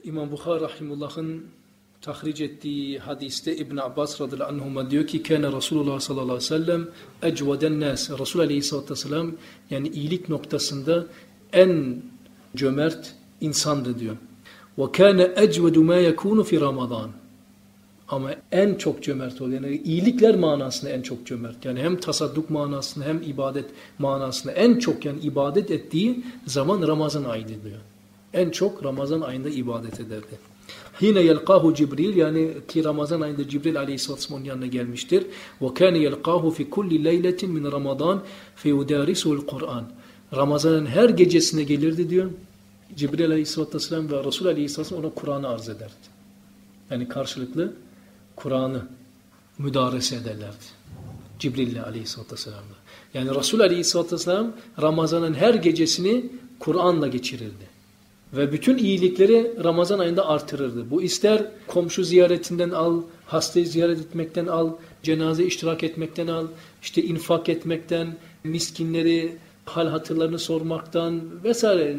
İmam Bukhari rahimullah'ın tahric ettiği hadiste İbn Abbas radıyallahu anhuma diyor ki kâne Resulullah sallallahu aleyhi ve sellem ecveden nâs. Resul aleyhissalatü vesselam yani iyilik noktasında en cömert insandı diyor. Ve kâne ecvedu mâ yekûnu fi Ramazan. Ama en çok cömert oluyor. Yani iyilikler manasında en çok cömert. Yani hem tasadduk manasında hem ibadet manasında en çok yani ibadet ettiği zaman Ramazan ayıydı diyor. En çok Ramazan ayında ibadet ederdi. Hine yelqahu Cibril yani ki Ramazan ayında Cibril aleyhisselatü vesselam yanına gelmiştir. Ve kâne yelqahu fi kulli leyletin min Ramazan fe yudarisu'l Kur'an. Ramazan'ın her gecesine gelirdi diyor. Cibril aleyhisselatü vesselam ve Resul aleyhisselatü vesselam ona Kur'an'ı arz ederdi. Yani karşılıklı Kur'an'ı müdarese ederlerdi. Cibril aleyhisselatü vesselam'la. Yani Resul aleyhisselatü vesselam Ramazan'ın her gecesini Kur'an'la geçirirdi. Ve bütün iyilikleri Ramazan ayında artırırdı. Bu ister komşu ziyaretinden al, hastayı ziyaret etmekten al, cenaze iştirak etmekten al, işte infak etmekten, miskinleri hal hatırlarını sormaktan vesaire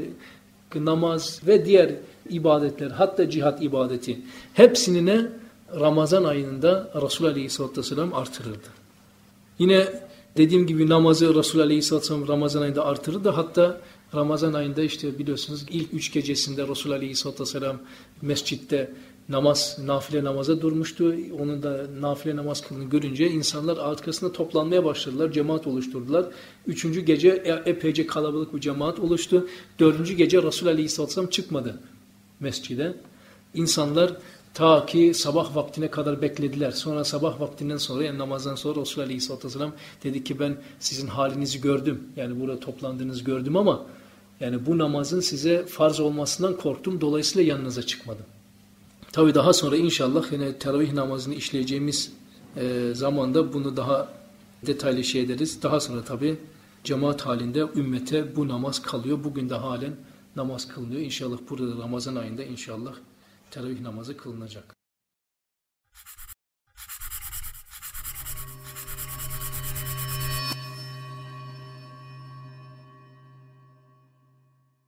namaz ve diğer ibadetler, hatta cihat ibadeti hepsini Ramazan ayında Resul Aleyhisselatü Vesselam artırırdı. Yine dediğim gibi namazı Resul Aleyhisselatü Vesselam Ramazan ayında artırırdı. Hatta Ramazan ayında işte biliyorsunuz ilk 3 gecesinde Resul Aleyhisselatü Vesselam mescitte nafile namaza durmuştu. Onun da nafile namaz kıldığını görünce insanlar arkasında toplanmaya başladılar. Cemaat oluşturdular. 3. gece epeyce kalabalık bir cemaat oluştu. 4. gece Resul Aleyhisselatü Vesselam çıkmadı mescide. İnsanlar ta ki sabah vaktine kadar beklediler. Sonra sabah vaktinden sonra yani namazdan sonra Resul Aleyhisselatü Vesselam dedi ki ben sizin halinizi gördüm. Yani burada toplandığınızı gördüm ama yani bu namazın size farz olmasından korktum. Dolayısıyla yanınıza çıkmadım. Tabi daha sonra inşallah yine teravih namazını işleyeceğimiz zamanda bunu daha detaylı şey ederiz. Daha sonra tabi cemaat halinde ümmete bu namaz kalıyor. Bugün de halen namaz kılınıyor. İnşallah burada Ramazan ayında inşallah teravih namazı kılınacak.